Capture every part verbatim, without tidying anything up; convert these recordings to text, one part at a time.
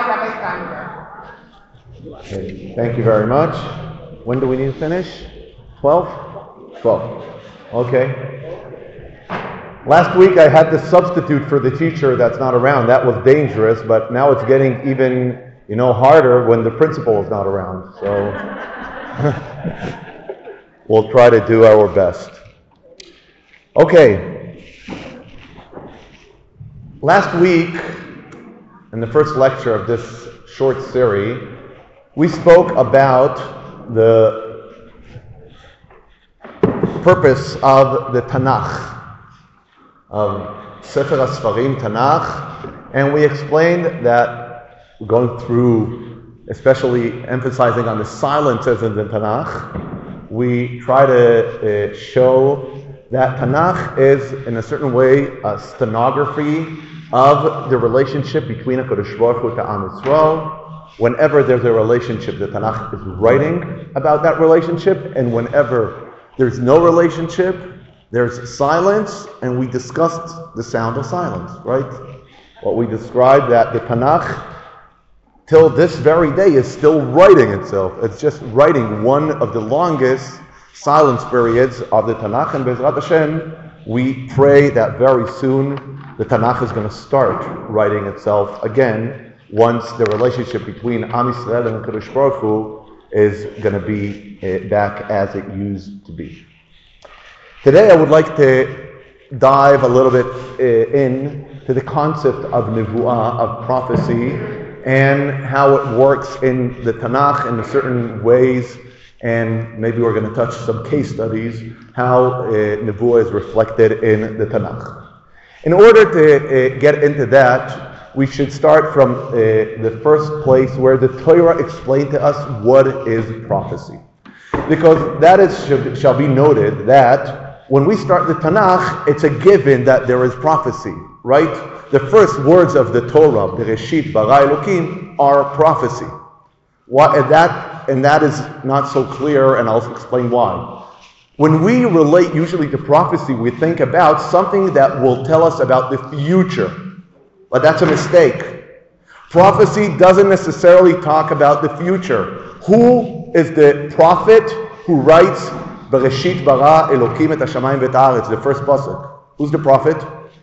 Rabbi Steinberg. Okay, thank you very much. When do we need to finish? twelve? twelve. Okay. Last week I had to substitute for the teacher that's not around. That was dangerous, but now it's getting even, you know, harder when the principal is not around. So we'll try to do our best. Okay. Last week, in the first lecture of this short series, we spoke about the purpose of the Tanakh, of Sefer HaSfarim Tanakh, and we explained that going through, especially emphasizing on the silences in the Tanakh, we try to uh, show that Tanakh is, in a certain way, a stenography of the relationship between HaKadosh Baruch Hu to Am Yisrael. Whenever there's a relationship, the Tanakh is writing about that relationship, and whenever there's no relationship, there's silence, and we discussed the sound of silence, right? What we described, that the Tanakh, till this very day, is still writing itself. It's just writing one of the longest silence periods of the Tanakh, and Be'ezrat Hashem, we pray that very soon the Tanakh is going to start writing itself again, once the relationship between Am Yisrael and Kadosh Baruch Hu is going to be uh, back as it used to be. Today I would like to dive a little bit uh, in to the concept of Nevuah, of prophecy, and how it works in the Tanakh in certain ways, and maybe we're going to touch some case studies, how uh, Nevuah is reflected in the Tanakh. In order to uh, get into that, we should start from uh, the first place where the Torah explained to us what is prophecy. Because that is should, shall be noted that when we start the Tanakh, it's a given that there is prophecy, right? The first words of the Torah, Bereshit bara Elokim, are prophecy. What, and, that, and that is not so clear, and I'll explain why. When we relate usually to prophecy, we think about something that will tell us about the future. But that's a mistake. Prophecy doesn't necessarily talk about the future. Who is the prophet who writes Bereshit bara Elokim et hashamayim v'et haaretz, the first pasuk? Who's the prophet?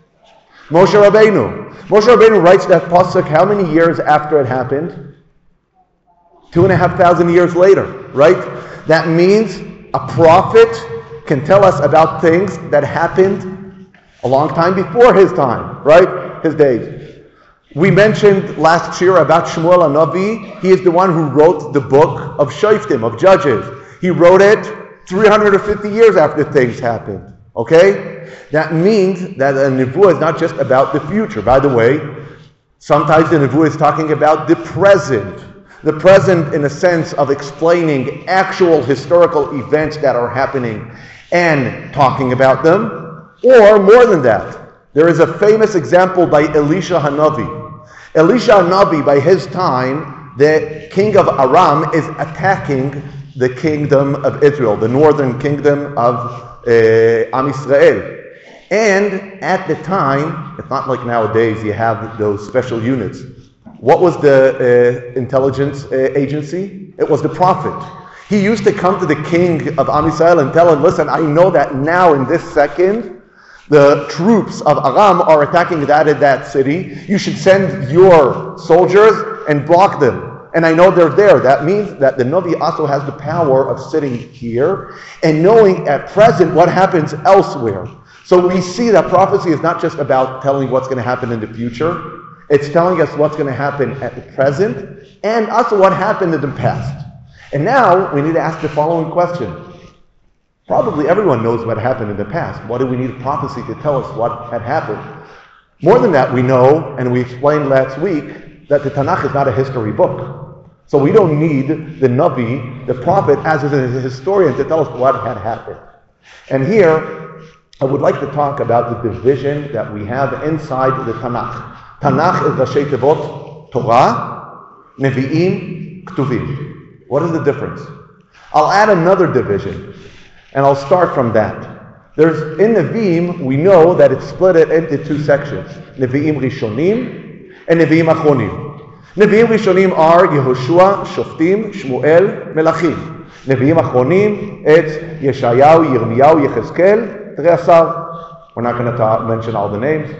Moshe Rabbeinu. Moshe Rabbeinu writes that pasuk how many years after it happened? Two and a half thousand years later, right? That means a prophet can tell us about things that happened a long time before his time, right? His days. We mentioned last year about Shmuel HaNavi. He is the one who wrote the book of Shoftim, of Judges. He wrote it three hundred fifty years after things happened. Okay? That means that a Nevuah is not just about the future. By the way, sometimes the Nevuah is talking about the present. The present in a sense of explaining actual historical events that are happening and talking about them, or more than that. There is a famous example by Elisha HaNavi. Elisha HaNavi, by his time, the king of Aram is attacking the kingdom of Israel, the northern kingdom of uh, Am Yisrael. And at the time, it's not like nowadays you have those special units. What was the uh, intelligence uh, agency? It was the prophet. He used to come to the king of Am Yisrael and tell him, listen, I know that now in this second, the troops of Aram are attacking that in that city. You should send your soldiers and block them. And I know they're there. That means that the Navi also has the power of sitting here and knowing at present what happens elsewhere. So we see that prophecy is not just about telling what's going to happen in the future. It's telling us what's going to happen at the present and also what happened in the past. And now we need to ask the following question. Probably everyone knows what happened in the past. Why do we need a prophecy to tell us what had happened? More than that, we know, and we explained last week, that the Tanakh is not a history book. So we don't need the Navi, the prophet, as a historian to tell us what had happened. And here, I would like to talk about the division that we have inside the Tanakh. Tanakh is Rashi Tevot, Torah, Nevi'im, Ktuvim. What is the difference? I'll add another division. And I'll start from that. There's in Nevi'im, we know that it's split into two sections. Nevi'im Rishonim and Nevi'im Achronim. Nevi'im Rishonim are Yehoshua, Shoftim, Shmuel, Melachim. Nevi'im Achronim, it's Yeshayahu, Yirmiyahu, Yechezkel, Terei Asar. We're not going to mention all the names.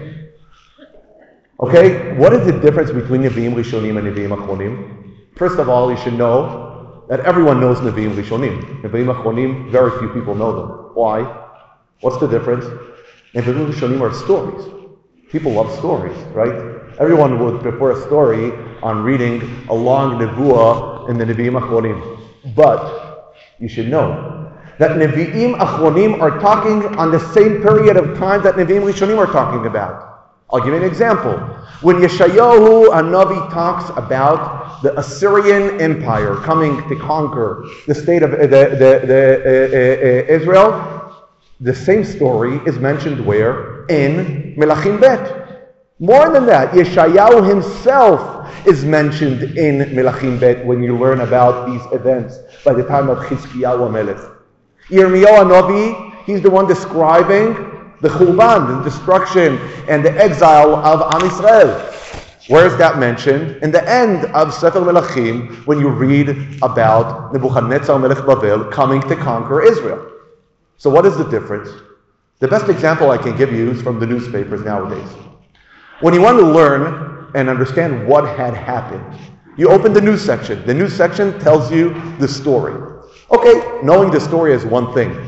Okay, what is the difference between Nevi'im Rishonim and Nevi'im Achronim? First of all, you should know that everyone knows Nevi'im Rishonim. Nevi'im Achronim, very few people know them. Why? What's the difference? Nevi'im Rishonim are stories. People love stories, right? Everyone would prefer a story on reading a long nevuah in the Nevi'im Achronim. But you should know that Nevi'im Achronim are talking on the same period of time that Nevi'im Rishonim are talking about. I'll give you an example. When Yeshayahu Hanavi talks about the Assyrian Empire coming to conquer the state of uh, the, the, the, uh, uh, Israel, the same story is mentioned where? In Melachim Bet. More than that, Yeshayahu himself is mentioned in Melachim Bet when you learn about these events by the time of Chizkiyahu HaMelech. Yirmiyahu Hanavi, he's the one describing the Churban, the destruction and the exile of Am Yisrael. Where is that mentioned? In the end of Sefer Melachim, when you read about Nebuchadnezzar Melech Bavel coming to conquer Israel. So what is the difference? The best example I can give you is from the newspapers nowadays. When you want to learn and understand what had happened, you open the news section. The news section tells you the story. Okay, knowing the story is one thing.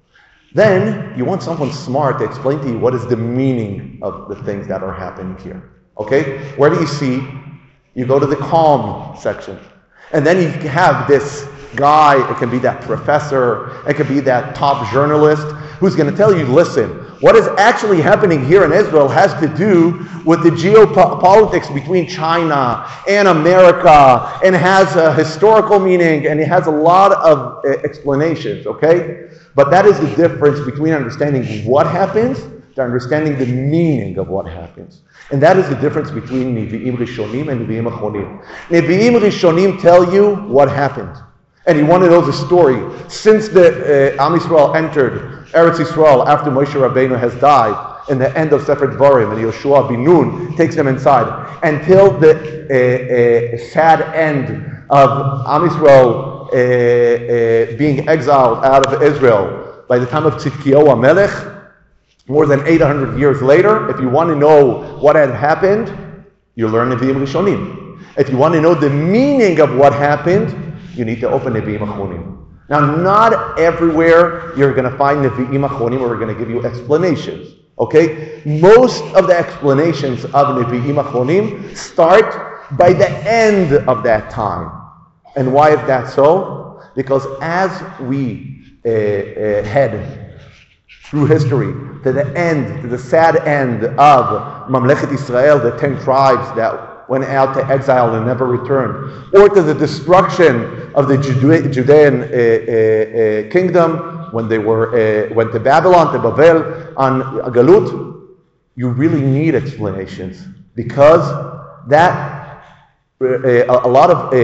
Then you want someone smart to explain to you what is the meaning of the things that are happening here. Okay? Where do you see? You go to the calm section. And then you have this guy, it can be that professor, it can be that top journalist, who's going to tell you, listen, what is actually happening here in Israel has to do with the geopolitics between China and America, and has a historical meaning, and it has a lot of uh, explanations, okay? But that is the difference between understanding what happens to understanding the meaning of what happens. And that is the difference between Nevi'im Rishonim and Nevi'im Achronim. Nevi'im Rishonim tell you what happened. And you want to know the story. Since the uh, Am Yisrael entered Eretz Yisrael after Moshe Rabbeinu has died, in the end of Sefer Dvarim, and Yoshua bin Nun takes them inside, until the uh, uh, sad end of Am Yisrael Uh, uh, being exiled out of Israel by the time of Tzidkiyahu HaMelech, more than eight hundred years later. If you want to know what had happened, you learn Nevi'im Rishonim. If you want to know the meaning of what happened, you need to open Nevi'im Achronim. Now, not everywhere you're going to find Nevi'im Achronim where we're going to give you explanations. Okay? Most of the explanations of Nevi'im Achronim start by the end of that time. And why is that so? Because as we uh, uh, head through history to the end, to the sad end of Mamlechet Israel, the ten tribes that went out to exile and never returned, or to the destruction of the Jude- Judean uh, uh, uh, kingdom when they were uh, went to Babylon, to Babel, on Galut, you really need explanations, because that Uh, a lot of uh, uh,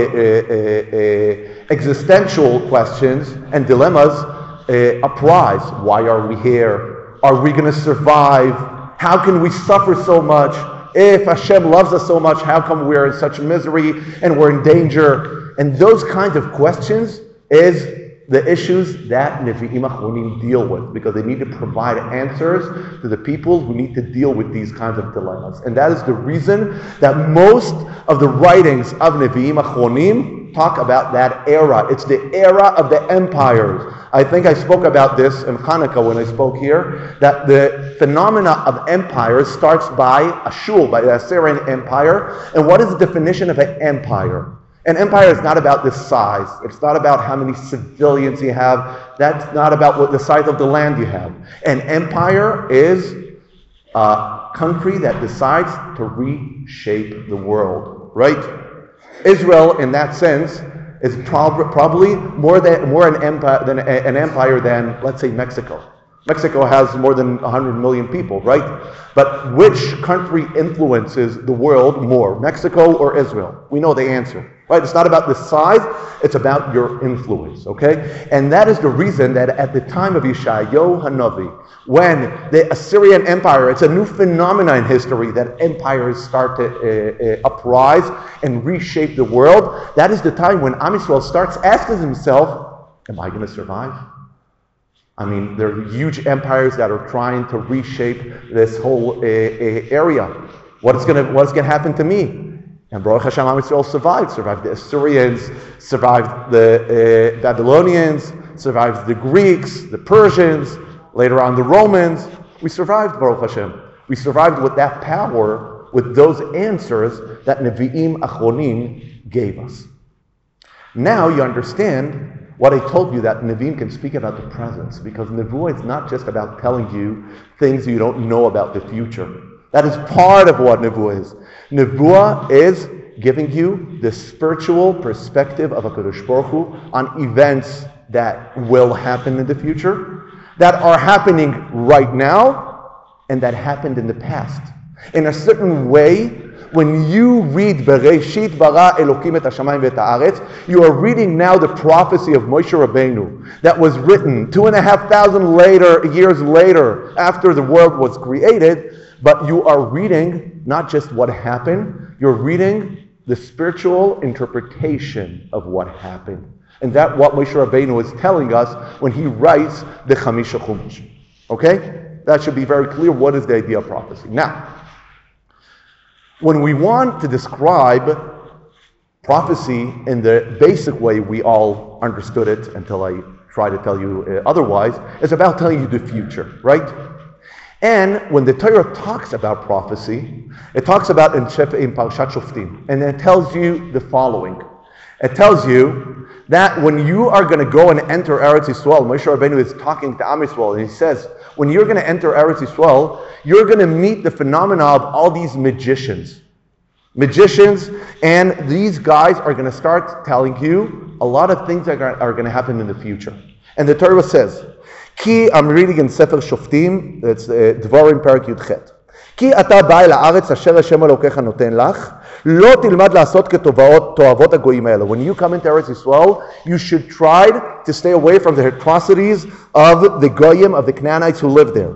uh, existential questions and dilemmas uh, uprise. Why are we here? Are we going to survive? How can we suffer so much? If Hashem loves us so much, how come we're in such misery and we're in danger? And those kinds of questions is the issues that Nevi'im Achronim deal with, because they need to provide answers to the people who need to deal with these kinds of dilemmas. And that is the reason that most of the writings of Nevi'im Achronim talk about that era. It's the era of the empires. I think I spoke about this in Hanukkah when I spoke here, that the phenomena of empires starts by Ashur, by the Assyrian Empire. And what is the definition of an empire? An empire is not about the size. It's not about how many civilians you have. That's not about what the size of the land you have. An empire is a country that decides to reshape the world, right? Israel, in that sense, is prob- probably more than more an empire than an empire than, let's say, Mexico. Mexico has more than one hundred million people, right? But which country influences the world more, Mexico or Israel? We know the answer, right? It's not about the size, it's about your influence, okay? And that is the reason that at the time of Yeshayahu Hanavi, when the Assyrian Empire, it's a new phenomenon in history that empires start to uh, uh, uprise and reshape the world. That is the time when Am Yisrael starts asking himself, am I going to survive? I mean, there are huge empires that are trying to reshape this whole uh, uh, area. What is going to what's going to happen to me? And Baruch Hashem, Am Yisrael survived. Survived the Assyrians, survived the uh, Babylonians, survived the Greeks, the Persians, later on the Romans. We survived, Baruch Hashem. We survived with that power, with those answers that Nevi'im Achronim gave us. Now you understand what I told you, that Nevi'im can speak about the presence, because Nevuah is not just about telling you things you don't know about the future. That is part of what Nevuah is. Nevuah is giving you the spiritual perspective of HaKadosh Baruch Hu on events that will happen in the future, that are happening right now, and that happened in the past. In a certain way, when you read Bereshit bara Elokim et hashamayim ve'et haaretz, you are reading now the prophecy of Moshe Rabbeinu that was written two and a half thousand later, years later, after the world was created. But you are reading not just what happened, you're reading the spiritual interpretation of what happened. And that's what Moshe Rabbeinu is telling us when he writes the Chamisha Chumash. Okay? That should be very clear. What is the idea of prophecy? Now, when we want to describe prophecy in the basic way we all understood it until I try to tell you uh, otherwise, it's about telling you the future, right? And when the Torah talks about prophecy, it talks about in, in Parshat Shoftim, and it tells you the following. It tells you that when you are going to go and enter Eretz Yisrael, Moshe Rabbeinu is talking to Am Yisrael, and he says, when you're going to enter Eretz Yisrael, you're going to meet the phenomena of all these magicians. Magicians, and these guys are going to start telling you a lot of things that are going to happen in the future. And the Torah says, Ki, I'm reading in Sefer Shoftim, it's uh, Dvarim Perak Yudchet. כי אתה בא אל הארץ אשר השם אלוקיך נותן לך, לא תלמד לעשות כתועבות הגויים האלה. When you come into Eretz Yisrael, you should try to stay away from the atrocities of the goyim, of the Canaanites who live there.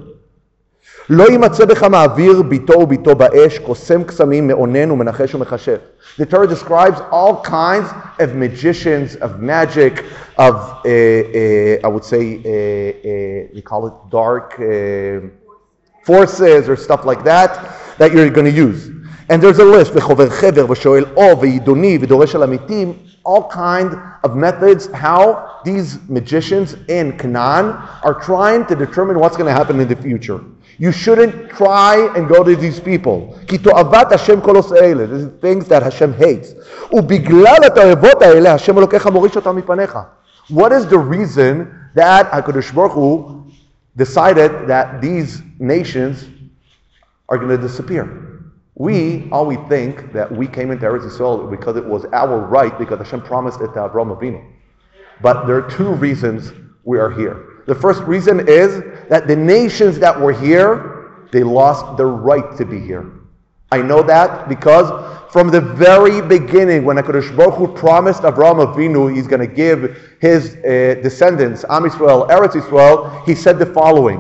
לא יימצא בך מעביר ביתו וביתו באש, קוסם קסמים, מאונן ומנחש ומחשב. The Torah describes all kinds of magicians, of magic, of, uh, uh, I would say, uh, uh, we call it dark uh, forces or stuff like that, that you're going to use. And there's a list, וחובר חבר ושואל אור וידוני ודורש על המיתים, all kind of methods how these magicians in Canaan are trying to determine what's going to happen in the future. You shouldn't try and go to these people. כי תועבת השם כל עושה אלה. These are things that Hashem hates. ובגלל התועבות האלה, השם אלוקיך מוריש אותם מפניך. What is the reason that HaKadosh Baruch Hu decided that these nations are going to disappear? We always think that we came into Eretz Yisrael because it was our right, because Hashem promised it to Avraham Avinu. But there are two reasons we are here. The first reason is that the nations that were here, they lost their right to be here. I know that because from the very beginning, when HaKadosh Baruch Hu promised Avraham Avinu he's going to give his uh, descendants, Am Yisrael, Eretz Yisrael, he said the following.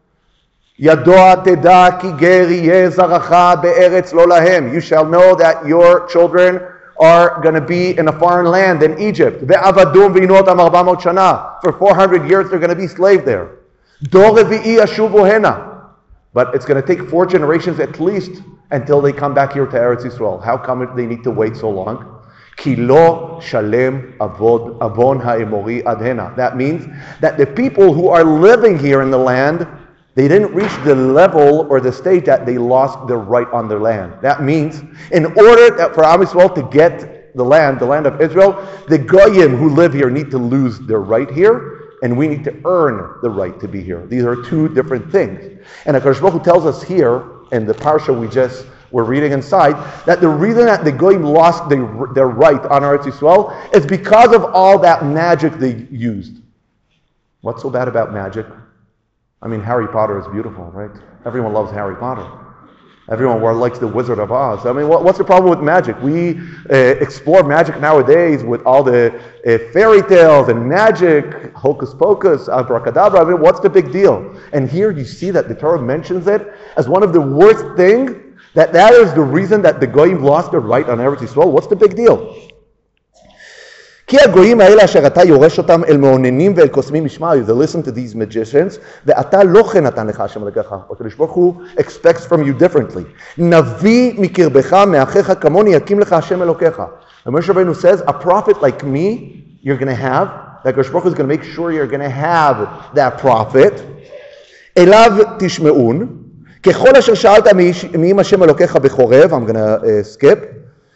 Yadoa teda ki ger yeh zaracha be'eretz lo lahem. You shall know that your children are going to be in a foreign land in Egypt. Ve'avadum v'inotam arba mot shana. For four hundred years they're going to be slave there. Dor revi'i yashuvu hena. But it's going to take four generations at least until they come back here to Eretz Yisrael. How come they need to wait so long? Ki lo shalem avod avon ha'emori ad hena. That means that the people who are living here in the land, they didn't reach the level or the stage that they lost their right on their land. That means, in order that for Am Yisrael to get the land, the land of Israel, the Goyim who live here need to lose their right here, and we need to earn the right to be here. These are two different things. And HaKadosh Baruch Hu tells us here, in the parsha we just were reading inside, that the reason that the Goyim lost their, their right on Eretz Yisrael is because of all that magic they used. What's so bad about magic? I mean, Harry Potter is beautiful, right? Everyone loves Harry Potter. Everyone likes the Wizard of Oz. I mean, what, what's the problem with magic? We uh, explore magic nowadays with all the uh, fairy tales and magic, hocus pocus, abracadabra. I mean, what's the big deal? And here you see that the Torah mentions it as one of the worst things, that that is the reason that the Goyim lost their right on Eretz Yisrael. What's the big deal? כי הגויים האלה אשר אתה יורש אותם אל מעוננים ואל קוסמים משמעו, they listen to these magicians, ואתה לא כן נתן לך השם אלוקיך. הקדוש ברוך הוא expects from you differently. נביא מקרבך מאחיך כמוני יקים לך השם אלוקיך. And Moshe Rabbeinu says, a prophet like me, you're going to have, that הקדוש ברוך הוא is going to make sure you're going to have that prophet. אליו תשמעון, ככל אשר שאלת מאם השם אלוקיך בחורב, I'm going to uh, skip,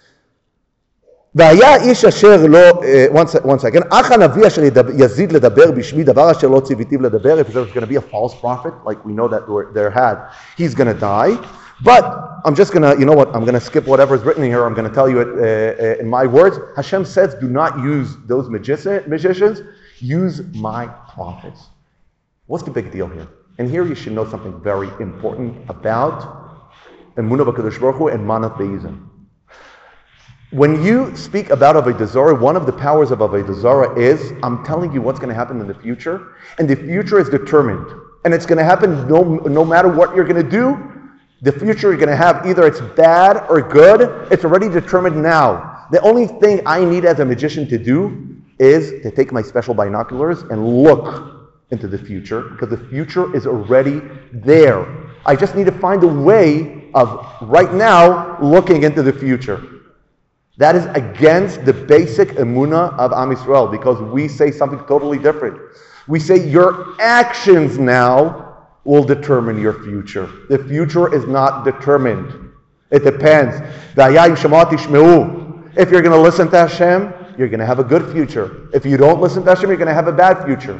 והיה איש אשר לא, one second, אך הנביא אשר יזיד לדבר בשמי דבר אשר לא ציוויתיו לדבר, if there's going to be a false prophet, like we know that there had, he's going to die. But I'm just going to, you know what, I'm going to skip whatever's written here, I'm going to tell you it uh, in my words. Hashem says, do not use those magician, magicians, use my prophets. What's the big deal here? And here you should know something very important about Emunah b'Kadosh Baruch Hu and Manat Be'izim. When you speak about Avodah Zarah, one of the powers of Avodah Zarah is, I'm telling you what's going to happen in the future, and the future is determined. And it's going to happen no, no matter what you're going to do. The future you're going to have, either it's bad or good, it's already determined now. The only thing I need as a magician to do is to take my special binoculars and look into the future, because the future is already there. I just need to find a way of, right now, looking into the future. That is against the basic emunah of Am Yisrael, because we say something totally different. We say your actions now will determine your future. The future is not determined. It depends. If you're going to listen to Hashem, you're going to have a good future. If you don't listen to Hashem, you're going to have a bad future.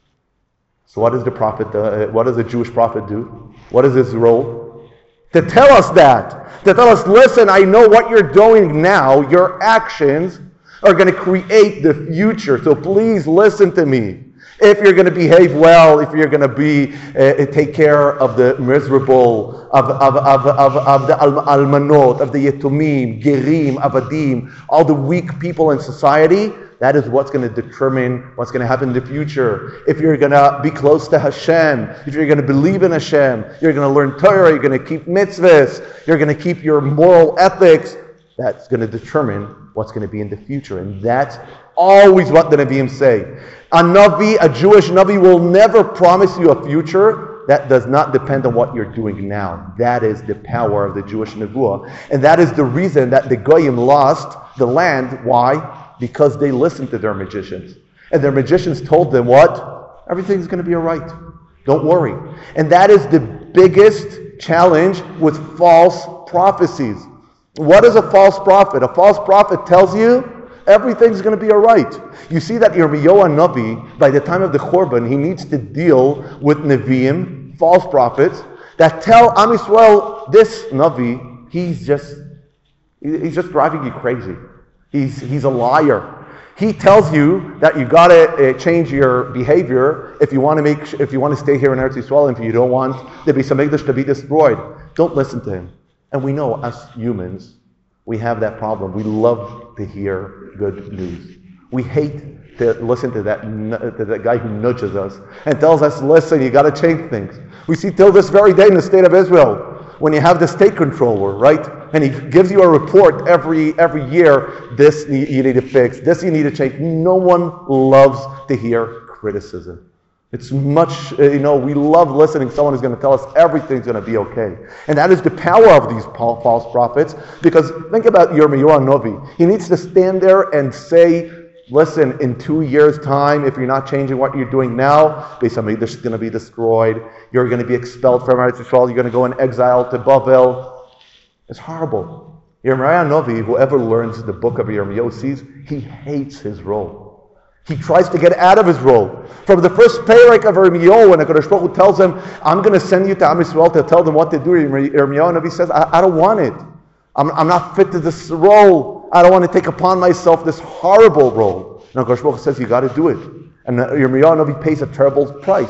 So what does the prophet do? Uh, what does the Jewish prophet do? What is his role? To tell us that. To tell us, listen, I know what you're doing now. Your actions are going to create the future. So please listen to me. If you're going to behave well, if you're going to be uh, take care of the miserable, of, of, of, of, of the almanot, of the yetumim, gerim, avadim, all the weak people in society, that is what's going to determine what's going to happen in the future. If you're going to be close to Hashem, if you're going to believe in Hashem, you're going to learn Torah, you're going to keep mitzvahs, you're going to keep your moral ethics, that's going to determine what's going to be in the future. And that's always what the Nevi'im say. A Navi, a Jewish Navi, will never promise you a future that does not depend on what you're doing now. That is the power of the Jewish Nevuah. And that is the reason that the Goyim lost the land. Why? Because they listened to their magicians. And their magicians told them what? Everything's going to be all right. Don't worry. And that is the biggest challenge with false prophecies. What is a false prophet? A false prophet tells you everything's going to be all right. You see that Yirmiyahu Navi, by the time of the Churban, he needs to deal with Nevi'im, false prophets, that tell Am Yisrael, this Navi, he's just, he's just driving you crazy. He's, he's a liar. He tells you that you got to uh, change your behavior if you want to make, if you want to stay here in Eretz Yisrael, and if you don't want the Beis HaMikdash to be destroyed. Don't listen to him. And we know, as humans, we have that problem. We love to hear good news. We hate to listen to that, to that guy who nudges us and tells us, listen, you got to change things. We see till this very day in the state of Israel, when you have the state controller, right? And he gives you a report every every year, this you need to fix, this you need to change. No one loves to hear criticism. It's much, you know, we love listening. Someone is going to tell us everything's going to be okay. And that is the power of these false prophets. Because think about Yirmiyahu Novi. He needs to stand there and say, listen, in two years' time, if you're not changing what you're doing now, Beis HaMikdash is going to be destroyed. You're going to be expelled from Eretz Yisrael. You're going to go in exile to Bavel. It's horrible. Yirmiyahu Novi, whoever learns the book of Yirmiyahu sees, he hates his role. He tries to get out of his role. From the first parak of Yirmiyahu, when HaKadosh Baruch Hu tells him, I'm going to send you to Am Yisrael to tell them what to do, Yirmiyahu Navi says, I, I don't want it. I'm, I'm not fit to this role. I don't want to take upon myself this horrible role. And HaKadosh Baruch Hu says, you got to do it. And Yirmiyahu Navi pays a terrible price.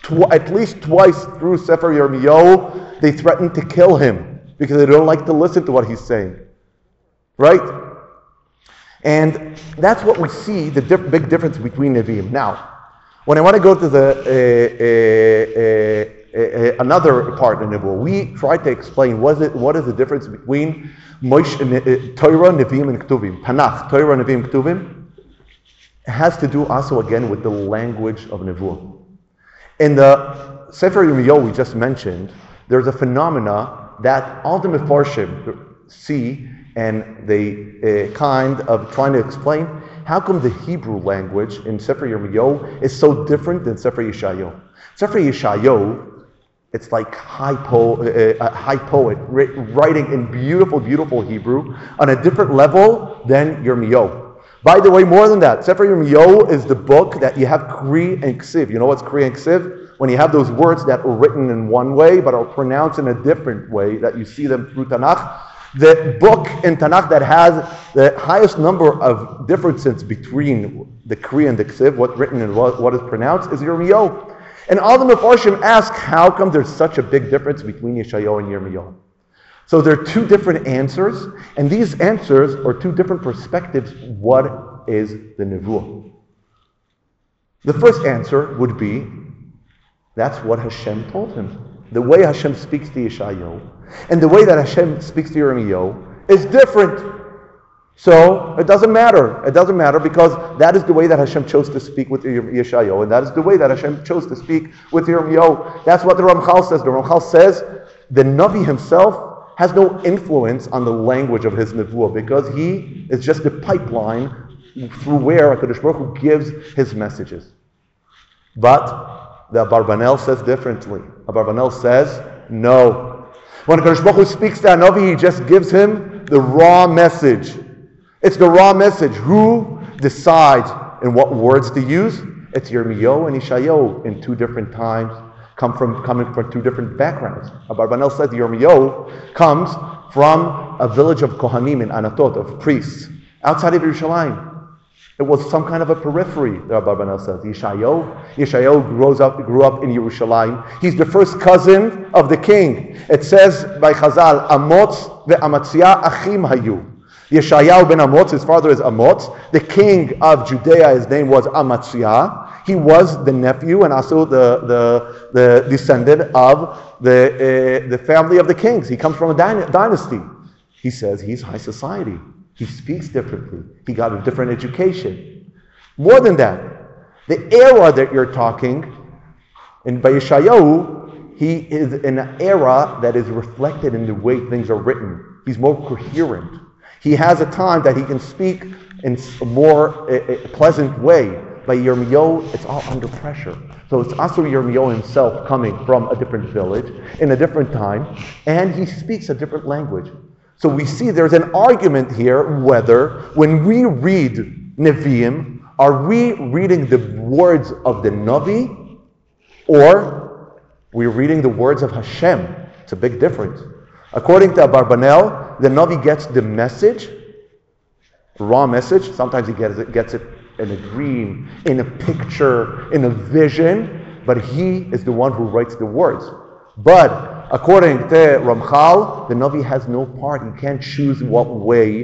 Tw- at least twice through Sefer Yirmiyahu, they threaten to kill him because they don't like to listen to what he's saying. Right? And that's what we see, the diff- big difference between Nevi'im. Now, when I want to go to the uh, uh, uh, uh, another part of Nebuah, we try to explain what is, it, what is the difference between Moshe, uh, Torah, Nevi'im, and Ketuvim. Tanakh, Torah, Nevi'im, Ketuvim. It has to do also again with the language of Nebuah. In the Sefer Yirmiyahu we just mentioned, there's a phenomena that all the Mefarshim see, and they uh, kind of trying to explain how come the Hebrew language in Sefer Yirmiyahu is so different than Sefer Yeshayahu. Sefer Yeshayahu, it's like high, po- uh, a high poet writing in beautiful, beautiful Hebrew on a different level than Yirmiyahu. By the way, more than that, Sefer Yirmiyahu is the book that you have Kri and Ksiv. You know what's Kri and Ksiv? When you have those words that are written in one way but are pronounced in a different way, that you see them through Tanakh. The book in Tanakh that has the highest number of differences between the Kri and the Ksiv, what's written and what, what is pronounced, is Yirmiyahu. And all the Mefarshim ask, how come there's such a big difference between Yeshayahu and Yirmiyahu? So there are two different answers, and these answers are two different perspectives. What is the Nevuah? The first answer would be, that's what Hashem told him. The way Hashem speaks to Yeshayahu and the way that Hashem speaks to Yirmiyahu is different. So it doesn't matter. It doesn't matter because that is the way that Hashem chose to speak with Yeshayahu, and that is the way that Hashem chose to speak with Yirmiyahu. That's what the Ramchal says. The Ramchal says the Navi himself has no influence on the language of his Nevuah because he is just the pipeline through where HaKadosh Baruch Hu gives his messages. But the Abarbanel says differently. Abarbanel says, no. When HaKadosh Baruch Hu speaks to a Navi, he just gives him the raw message. It's the raw message. Who decides in what words to use? It's Yirmiyahu and Yeshayahu in two different times, come from coming from two different backgrounds. Abarbanel said Yirmiyahu comes from a village of Kohanim in Anatot, of priests, outside of Yerushalayim. It was some kind of a periphery, the Abarbanel says. Yeshayahu, Yeshayahu grows up, grew up in Yerushalayim. He's the first cousin of the king. It says by Chazal, Amotz ve'Amatzia achim hayu. Yeshayahu ben Amotz, his father is Amotz. The king of Judea, his name was Amatzia. He was the nephew and also the, the, the descendant of the, uh, the family of the kings. He comes from a dyna- dynasty. He says he's high society. He speaks differently. He got a different education. More than that, the era that you're talking, in by Yeshayahu, he is in an era that is reflected in the way things are written. He's more coherent. He has a time that he can speak in a more a, a pleasant way. By Yirmiyahu, it's all under pressure. So it's also Yirmiyahu himself coming from a different village, in a different time, and he speaks a different language. So we see there's an argument here whether when we read Nevi'im, are we reading the words of the Navi or we're reading the words of Hashem? It's a big difference. According to Abarbanel, the Navi gets the message, raw message. Sometimes he gets it, gets it in a dream, in a picture, in a vision, but he is the one who writes the words. But according to Ramchal, the Navi has no part. He can't choose what way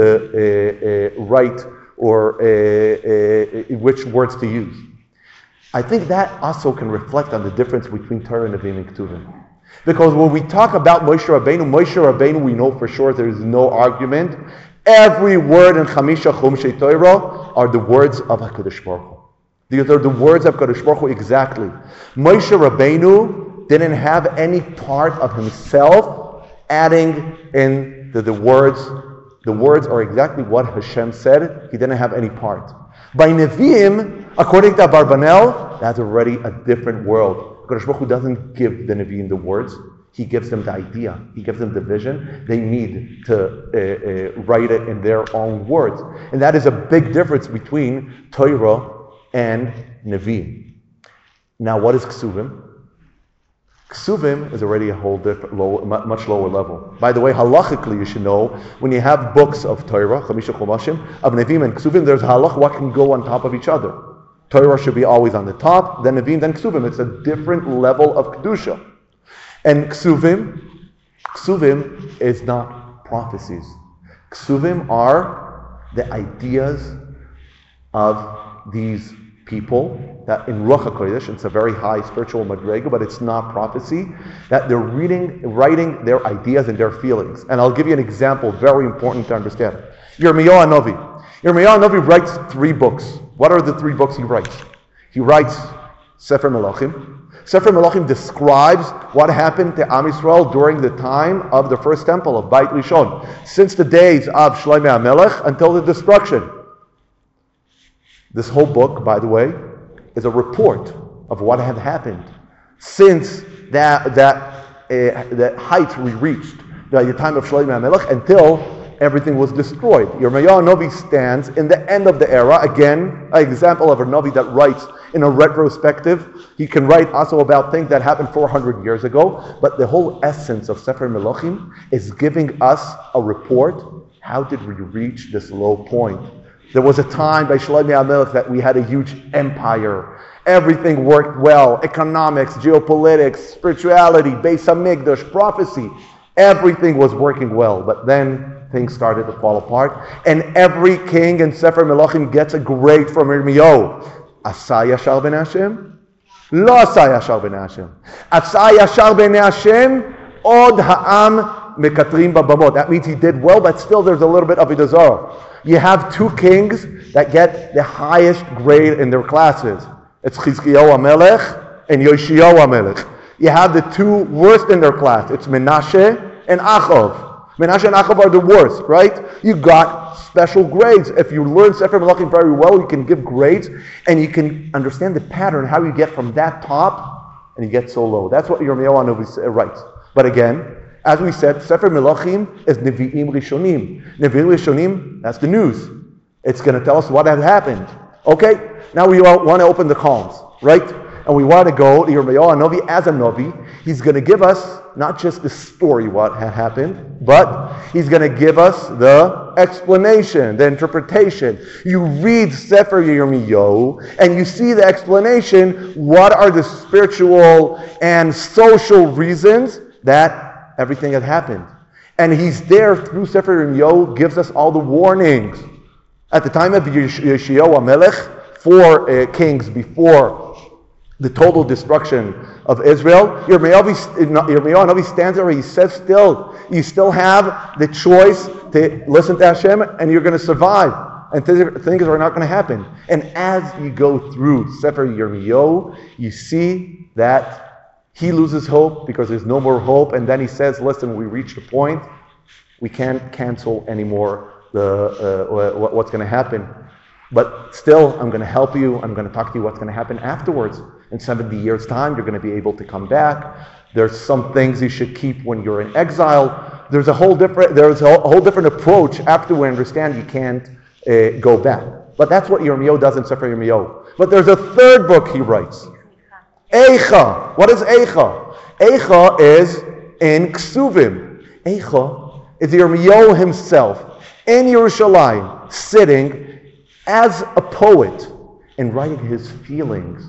to uh, uh, write or uh, uh, which words to use. I think that also can reflect on the difference between Torah, Nevi'im, and Ketuvim. Because when we talk about Moshe Rabbeinu, Moshe Rabbeinu, we know for sure there is no argument. Every word in Chamisha Chumshei Torah are the words of HaKadosh Baruch Hu. These are the words of HaKadosh Baruch Hu exactly. Moshe Rabbeinu didn't have any part of himself adding in the, the words. The words are exactly what Hashem said. He didn't have any part. By Nevi'im, according to Abarbanel, that's already a different world. HaKadosh Baruch Hu doesn't give the Nevi'im the words. He gives them the idea. He gives them the vision. They need to uh, uh, write it in their own words. And that is a big difference between Torah and Nevi'im. Now, what is Ksuvim? Ksuvim is already a whole different, low, much lower level. By the way, halachically, you should know, when you have books of Torah, Chamisha Chumashim, of Nevi'im and Ksuvim, there's halach what can go on top of each other. Torah should be always on the top, then Nevi'im, then Ksuvim. It's a different level of Kedusha. And Ksuvim, Ksuvim is not prophecies. Ksuvim are the ideas of these people that in Ruach HaKodesh, it's a very high spiritual madrega, but it's not prophecy, that they're reading, writing their ideas and their feelings. And I'll give you an example, very important to understand. Yirmiyahu HaNavi. Yirmiyahu HaNavi writes three books. What are the three books he writes? He writes Sefer Melachim. Sefer Melachim describes what happened to Am Yisrael during the time of the first temple of Beit Rishon, since the days of Shlomo HaMelech until the destruction. This whole book, by the way, is a report of what had happened since that that uh, that height we reached, the time of Shlomo HaMelech, until everything was destroyed. Yirmiyahu HaNavi stands in the end of the era. Again, an example of a Navi that writes in a retrospective. He can write also about things that happened four hundred years ago, but the whole essence of Sefer Melachim is giving us a report. How did we reach this low point? There was a time by Shlomo HaMelech that we had a huge empire. Everything worked well. Economics, geopolitics, spirituality, Beis HaMikdash, prophecy. Everything was working well. But then things started to fall apart. And every king in Sefer Melachim gets a grade from Yirmiyahu. Asa yashar b'nei Hashem? Lo asa yashar b'nei Hashem. Asa yashar b'nei Hashem? Od ha'am mekatrim babamot. That means he did well, but still there's a little bit of avodah zarah. You have two kings that get the highest grade in their classes. It's Chizkiyahu HaMelech and Yoshiyahu HaMelech. You have the two worst in their class. It's Menashe and Achav. Menashe and Achav are the worst, right? You got special grades. If you learn Sefer Melachim very well, you can give grades and you can understand the pattern, how you get from that top and you get so low. That's what Yirmiyahu HaNavi writes. But again, as we said, Sefer Melachim is Nevi'im Rishonim. Nevi'im Rishonim, that's the news. It's going to tell us what had happened. Okay? Now we all want to open the columns, right? And we want to go to Yirmiyahu HaNavi as a Navi. He's going to give us not just the story, what had happened, but he's going to give us the explanation, the interpretation. You read Sefer Yirmiyahu and you see the explanation. What are the spiritual and social reasons that everything had happened? And he's there through Sefer Yirmiyahu, gives us all the warnings. At the time of Yoshiyahu HaMelech, four uh, kings before the total destruction of Israel, Yirmiyahu HaNavi stands there, he says still, you still have the choice to listen to Hashem and you're going to survive. And th- things are not going to happen. And as you go through Sefer Yirmiyahu, you see that he loses hope because there's no more hope. And then he says, listen, we reached a point. We can't cancel anymore the, uh, what's going to happen. But still, I'm going to help you. I'm going to talk to you what's going to happen afterwards. In seventy years' time, you're going to be able to come back. There's some things you should keep when you're in exile. There's a whole different, there's a whole different approach after we understand you can't uh, go back. But that's what Yirmiyahu does in Sefer Yirmiyahu. But there's a third book he writes. Eicha. What is Eicha? Eicha is in Ksuvim. Eicha is Yirmiyahu himself in Yerushalayim, sitting as a poet and writing his feelings.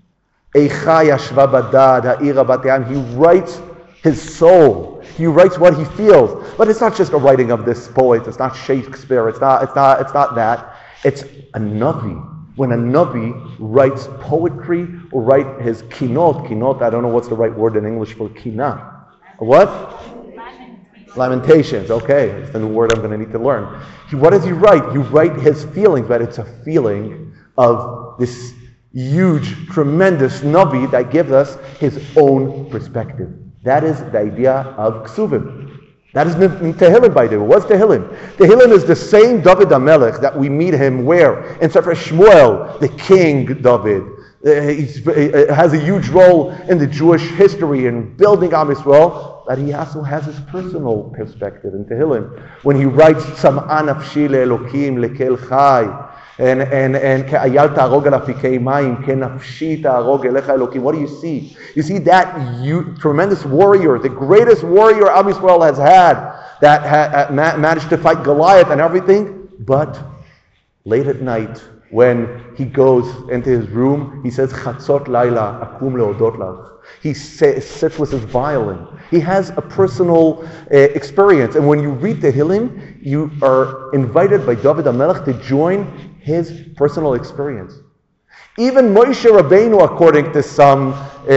Eicha yashva badad ha'ira bat'yam. He writes his soul. He writes what he feels. But it's not just a writing of this poet. It's not Shakespeare. It's not. It's not. It's not that. It's a Navi. When a Navi writes poetry or write his kinot, kinot, I don't know what's the right word in English for kina. What? Lamentations. Lamentations, okay. It's the new word I'm going to need to learn. He, what does he write? You write his feelings, but it's a feeling of this huge, tremendous Navi that gives us his own perspective. That is the idea of Ksuvim. That is Tehillim, by the way. What's Tehillim? Tehillim is the same David HaMelech that we meet him where? In Sefer Shmuel, the king David. Uh, he has a huge role in the Jewish history in building Am Yisrael, but he also has his personal perspective in Tehillim. When he writes, Sam'a nafshi le'elokim lekel chai, and and and ke'ayal ta'arog al afikei mayim, ke'nafshi ta'arog elecha elokim. What do you see? You see that you, tremendous warrior, the greatest warrior Am Yisrael has had, that ha, uh, ma- managed to fight Goliath and everything, but late at night when he goes into his room, he says, Chatzot Laila, akum leodot lach. He sits with his violin. He has a personal uh, experience. And when you read the Tehillim, you are invited by David HaMelech to join his personal experience. Even Moshe Rabbeinu, according to some uh, uh,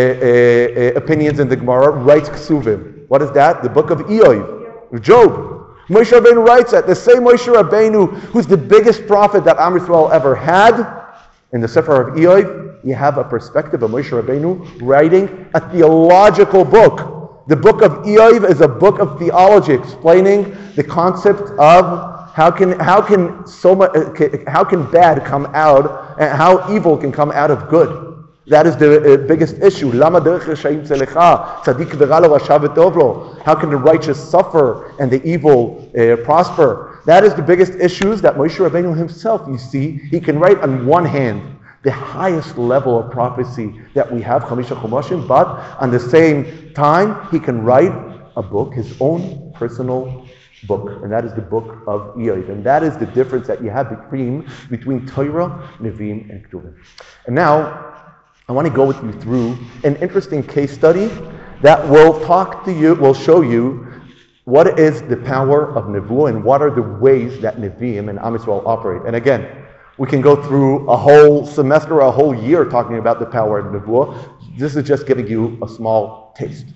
uh, opinions in the Gemara, writes Ksuvim. What is that? The book of Iyov, Job. Moshe Rabbeinu writes that. The same Moshe Rabbeinu, who's the biggest prophet that Am Yisrael ever had, in the Sefer of Iyov, you have a perspective of Moshe Rabbeinu writing a theological book. The book of Iyov is a book of theology explaining the concept of how can how can so much how can bad come out and how evil can come out of good. That is the uh, biggest issue. Lama derech reshaim tzelecha, tzadik v'ra lo, rasha v'tov lo. How can the righteous suffer and the evil uh, prosper? That is the biggest issues that Moshe Rabbeinu himself, you see, he can write on one hand the highest level of prophecy that we have, Chamisha Chumashim, but on the same time, he can write a book, his own personal book, and that is the book of Iyov. And that is the difference that you have between, between Torah, Nevi'im, and Ketuvim. And now, I want to go with you through an interesting case study that will talk to you, will show you what is the power of Nevuah and what are the ways that Nevi'im and Am Yisrael operate. And again, we can go through a whole semester, a whole year talking about the power of Nevuah. This is just giving you a small taste.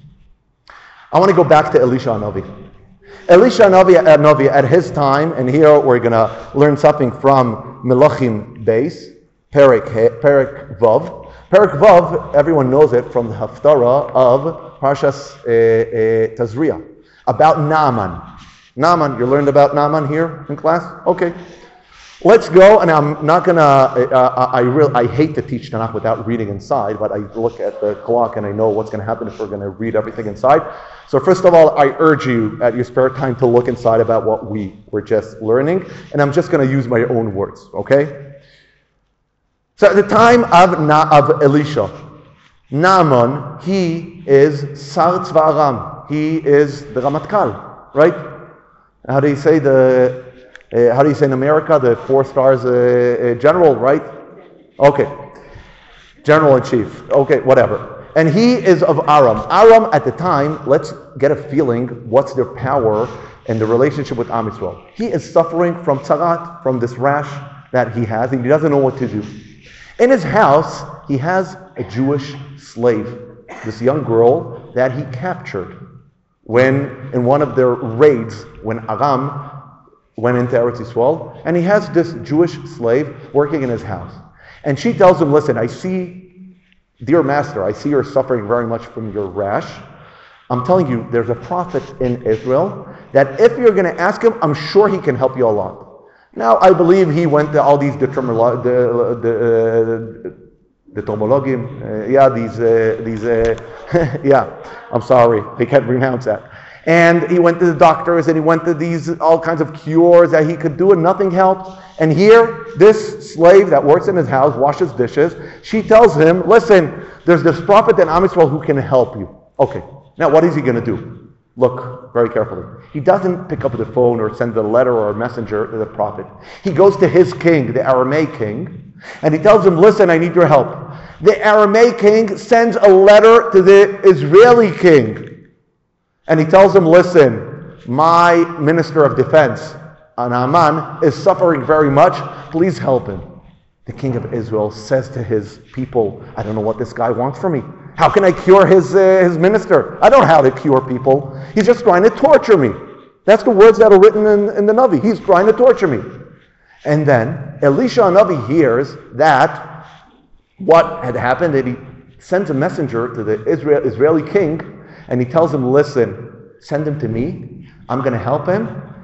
I want to go back to Elisha Hanavi. Elisha Hanavi at his time, and here we're going to learn something from Melachim Beis, Perek, Perek Vav. Perek Vav, everyone knows it from the Haftarah of Parshas uh, uh, Tazria, about Naaman. Naaman, you learned about Naaman here in class? Okay. Let's go, and I'm not gonna. Uh, I real. I hate to teach Tanakh without reading inside, but I look at the clock and I know what's going to happen if we're going to read everything inside. So first of all, I urge you at your spare time to look inside about what we were just learning, and I'm just going to use my own words. Okay. So at the time of Na, of Elisha, Naaman, he is Sar Tzva Aram. He is the Ramatkal, right? How do you say the? Uh, how do you say in America, the four stars uh, uh, general, right? Okay. General in chief. Okay, whatever. And he is of Aram. Aram at the time, let's get a feeling, what's their power and the relationship with Am Yisrael. He is suffering from tzarat, from this rash that he has, and he doesn't know what to do. In his house, he has a Jewish slave, this young girl that he captured when, in one of their raids, when Aram went into Eretz Yisrael, and he has this Jewish slave working in his house. And she tells him, listen, I see, dear master, I see you're suffering very much from your rash. I'm telling you, there's a prophet in Israel that if you're going to ask him, I'm sure he can help you a lot. Now, I believe he went to all these determolo- the, the, uh, the tomologim, uh, yeah, these, uh, these, uh, yeah, I'm sorry, I can't pronounce that. And he went to the doctors and he went to these all kinds of cures that he could do and nothing helped. And here, this slave that works in his house, washes dishes, she tells him, listen, there's this prophet in Am Yisrael who can help you. Okay, now what is he going to do? Look very carefully. He doesn't pick up the phone or send a letter or a messenger to the prophet. He goes to his king, the Aramaic king, and he tells him, listen, I need your help. The Aramaic king sends a letter to the Israeli king. And he tells him, listen, my minister of defense, Naaman, is suffering very much. Please help him. The king of Israel says to his people, I don't know what this guy wants from me. How can I cure his, uh, his minister? I don't know how to cure people. He's just trying to torture me. That's the words that are written in, in the Navi. He's trying to torture me. And then Elisha Navi hears that what had happened, that he sends a messenger to the Israel, Israeli king, and he tells him, listen, send him to me. I'm going to help him.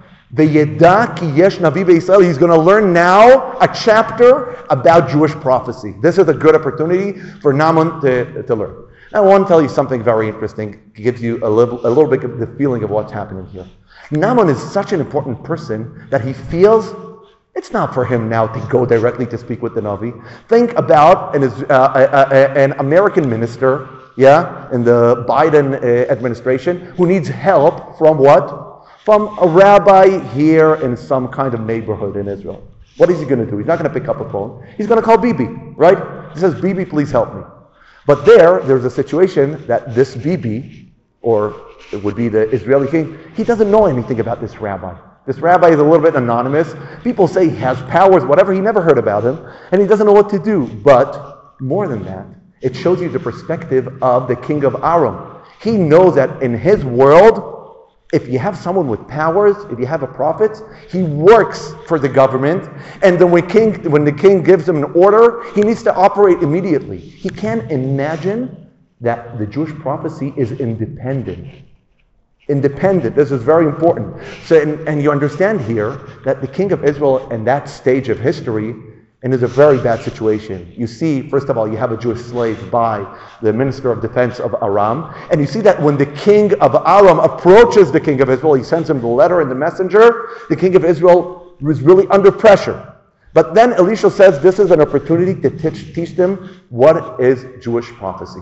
V'yeda ki yesh navi be'Yisrael. He's going to learn now a chapter about Jewish prophecy. This is a good opportunity for Naaman to, to learn. I want to tell you something very interesting. It gives you a little, a little bit of the feeling of what's happening here. Naaman is such an important person that he feels it's not for him now to go directly to speak with the Navi. Think about an, uh, uh, uh, an American minister, yeah, in the Biden uh, administration, who needs help from what? From a rabbi here in some kind of neighborhood in Israel. What is he going to do? He's not going to pick up a phone. He's going to call Bibi, right? He says, Bibi, please help me. But there, there's a situation that this Bibi, or it would be the Israeli king, he doesn't know anything about this rabbi. This rabbi is a little bit anonymous. People say he has powers, whatever. He never heard about him, and he doesn't know what to do. But more than that, it shows you the perspective of the king of Aram. He knows that in his world, if you have someone with powers, if you have a prophet, he works for the government, and then when, king, when the king gives him an order, he needs to operate immediately. He can't imagine that the Jewish prophecy is independent. Independent. This is very important. So, and, and you understand here that the king of Israel in that stage of history, and is a very bad situation. You see, first of all, you have a Jewish slave by the minister of defense of Aram. And you see that when the king of Aram approaches the king of Israel, he sends him the letter and the messenger, the king of Israel was really under pressure. But then Elisha says this is an opportunity to teach, teach them what is Jewish prophecy.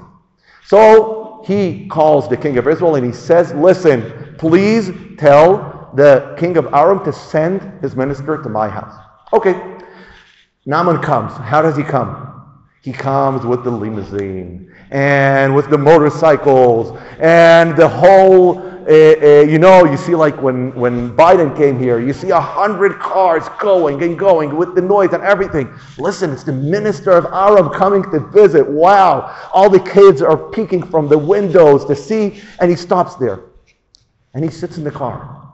So he calls the king of Israel and he says, listen, please tell the king of Aram to send his minister to my house. Okay. Naaman comes. How does he come? He comes with the limousine and with the motorcycles and the whole, uh, uh, you know, you see like when, when Biden came here, you see a hundred cars going and going with the noise and everything. Listen, it's the minister of Aram coming to visit. Wow. All the kids are peeking from the windows to see, and he stops there. And he sits in the car.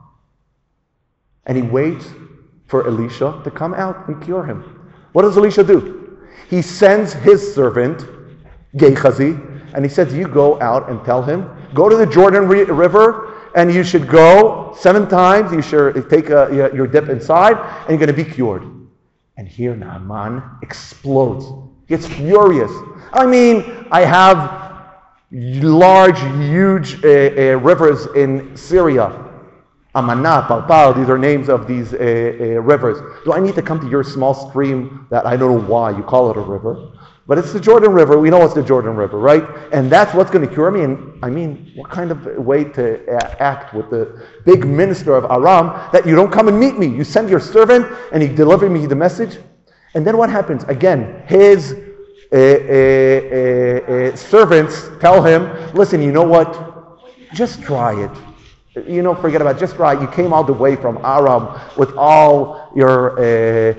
And he waits for Elisha to come out and cure him. What does Elisha do? He sends his servant, Gehazi, and he says, you go out and tell him, go to the Jordan River, and you should go seven times, you should take a, your dip inside, and you're going to be cured. And here Naaman explodes. He gets furious. I mean, I have large, huge uh, uh, rivers in Syria. Amanah, Palpal, these are names of these uh, uh, rivers. Do I need to come to your small stream that I don't know why you call it a river? But it's the Jordan River. We know it's the Jordan River, right? And that's what's going to cure me. And I mean, what kind of way to act with the big minister of Aram that you don't come and meet me? You send your servant and he delivers me the message. And then what happens? Again, his uh, uh, uh, uh, servants tell him, listen, you know what? Just try it. You know, forget about it. Just right. You came all the way from Aram with all your uh,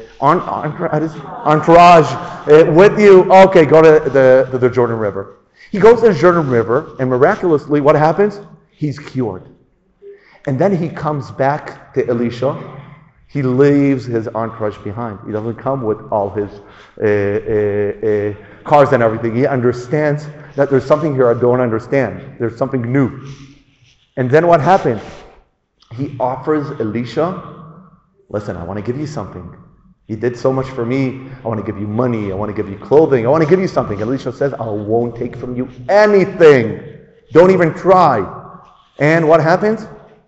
entourage uh, with you. Okay, go to the, to the Jordan River. He goes to the Jordan River, and miraculously, what happens? He's cured. And then he comes back to Elisha. He leaves his entourage behind. He doesn't come with all his uh, uh, uh, cars and everything. He understands that there's something here I don't understand. There's something new. And then what happened? He offers Elisha, listen, I want to give you something. You did so much for me. I want to give you money. I want to give you clothing. I want to give you something. Elisha says, I won't take from you anything. Don't even try. And what happens?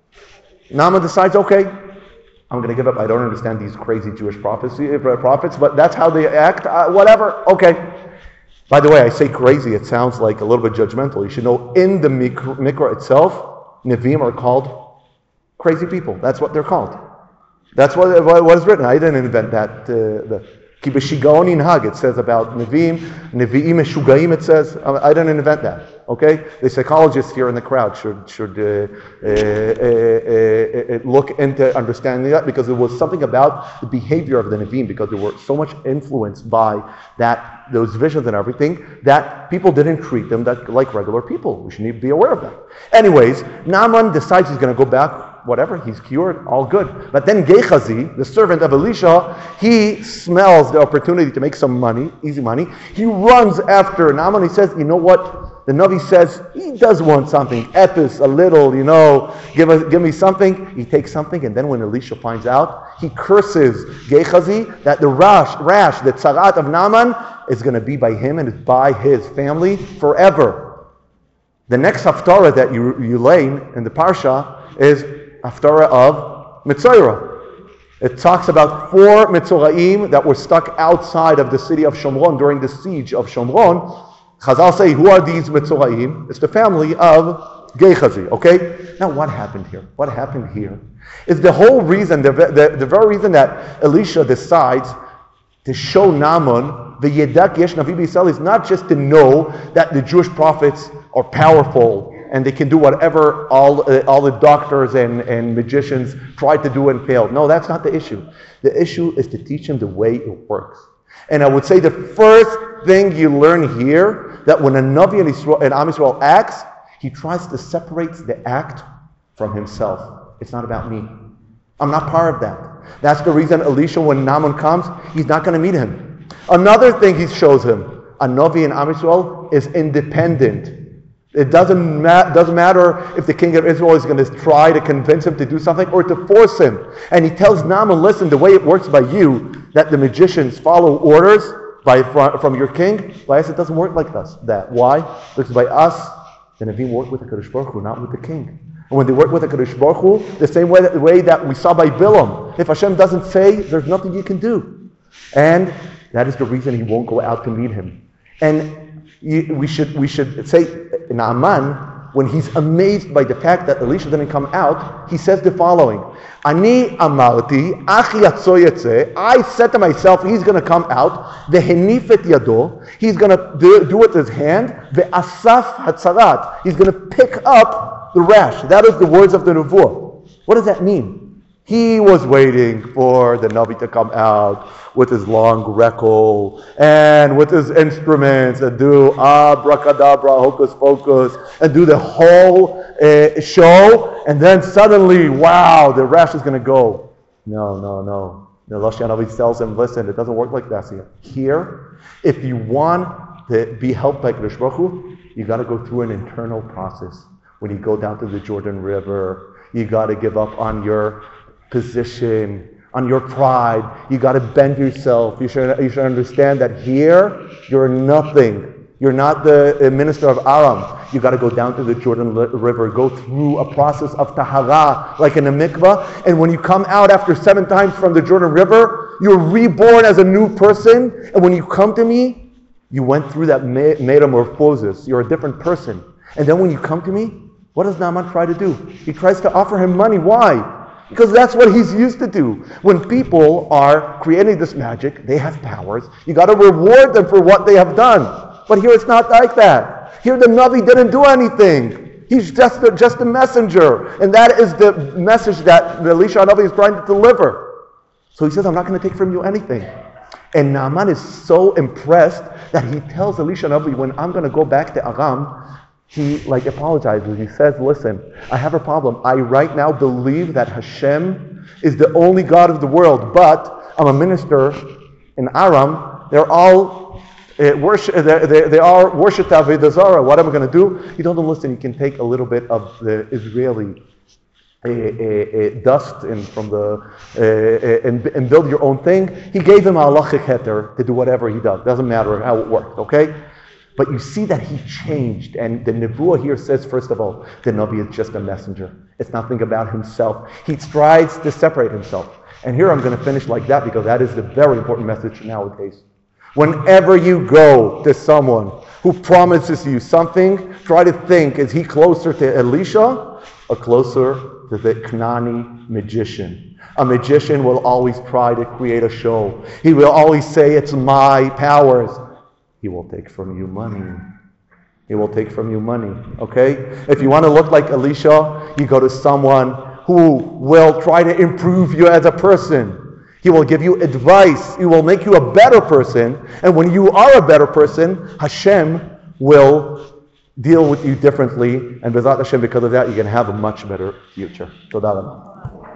Naaman decides, okay, I'm going to give up. I don't understand these crazy Jewish prophecy, prophets, but that's how they act. Uh, whatever. Okay. By the way, I say crazy. It sounds like a little bit judgmental. You should know in the Mikra itself, Nevi'im are called crazy people. That's what they're called. That's what, what is written. I didn't invent that. Uh, the Ki b'shigaon yinhag, it says about Nevi'im. Nevi'im eshugaim, it says. I didn't invent that. Okay? The psychologists here in the crowd should should uh, uh, uh, uh, look into understanding that, because it was something about the behavior of the Nevi'im, because they were so much influenced by that, those visions and everything, that people didn't treat them that like regular people. We should need to be aware of that. Anyways, Naaman decides he's going to go back. Whatever, he's cured, all good. But then Gehazi, the servant of Elisha, he smells the opportunity to make some money, easy money. He runs after Naaman. He says, you know what? The Navi says he does want something. Epis, a little, you know, give us, give me something. He takes something, and then when Elisha finds out, he curses Gehazi that the rash, rash, the tzarat of Naaman is going to be by him and is by his family forever. The next haftarah that you, you lay in the parsha is haftarah of Mitzorah. It talks about four Mitzoraim that were stuck outside of the city of Shomron during the siege of Shomron. Chazal say, who are these Mitzoraim? It's the family of Gechazi, okay? Now what happened here? What happened here is the whole reason, the, the, the very reason that Elisha decides to show Naaman the Yedak Yesh Navi B'Yisrael is not just to know that the Jewish prophets are powerful and they can do whatever all, uh, all the doctors and, and magicians tried to do and failed. No, that's not the issue. The issue is to teach him the way it works. And I would say the first thing you learn here, that when a Navi in, Israel, in Am Yisrael acts, he tries to separate the act from himself. It's not about me. I'm not part of that. That's the reason Elisha, when Naaman comes, he's not going to meet him. Another thing he shows him, a Navi in Am Yisrael is independent. It doesn't, ma- doesn't matter if the king of Israel is going to try to convince him to do something or to force him. And he tells Naaman, listen, the way it works by you, that the magicians follow orders by from your king, by us it doesn't work like this. That. Why? Because by us, the Nevi'im work with the Kadosh Baruch Hu, not with the king. And when they work with the Kadosh Baruch Hu, the same way that, the way that we saw by Bilam, if Hashem doesn't say, there's nothing you can do. And that is the reason he won't go out to meet him. And you, we should we should say, Naaman, when he's amazed by the fact that Elisha didn't come out, he says the following, Ani amarti, achi yatso yetze, I said to myself, he's going to come out, vehenif et yado, he's going to do, do with his hand, ve'asaf hatzarat, he's going to pick up the rash. That is the words of the Nevuah. What does that mean? He was waiting for the Navi to come out with his long reckle and with his instruments and do abracadabra, hocus pocus, and do the whole uh, show, and then suddenly, wow, the rash is going to go. No, no, no. The Elisha Navi tells him, listen, it doesn't work like that here. Here, if you want to be helped by Kadosh Baruch Hu, you got to go through an internal process. When you go down to the Jordan River, you got to give up on your position, on your pride. You got to bend yourself. You should, you should understand that here, you're nothing. You're not the minister of Aram. You got to go down to the Jordan River, go through a process of tahara, like in a mikvah. And when you come out after seven times from the Jordan River, you're reborn as a new person. And when you come to me, you went through that metamorphosis. You're a different person. And then when you come to me, what does Naaman try to do? He tries to offer him money. Why? Because that's what he's used to do. When people are creating this magic, they have powers. You got to reward them for what they have done. But here it's not like that. Here the Navi didn't do anything. He's just a, just a messenger. And that is the message that the Elisha Navi is trying to deliver. So he says, I'm not going to take from you anything. And Naaman is so impressed that he tells Elisha Navi, when I'm going to go back to Aram, he like apologizes. He says, listen, I have a problem. I right now believe that Hashem is the only God of the world, but I'm a minister in Aram. They're all uh, worship. They, they, they are worship Avodah Zarah. What am I going to do? He told them, listen, you can take a little bit of the Israeli uh, uh, uh, dust and from the uh, uh, and, and build your own thing. He gave him a halachic heter to do whatever he does. Doesn't matter how it works. Okay. But you see that he changed, and the Nevuah here says, first of all, the Navi is just a messenger. It's nothing about himself. He tries to separate himself. And here I'm going to finish like that because that is the very important message nowadays. Whenever you go to someone who promises you something, try to think, is he closer to Elisha or closer to the Knani magician? A magician will always try to create a show. He will always say, it's my powers. He will take from you money. He will take from you money, okay? If you want to look like Elisha, you go to someone who will try to improve you as a person. He will give you advice. He will make you a better person. And when you are a better person, Hashem will deal with you differently. And B'ezrat Hashem, because of that, you can have a much better future. Toda raba.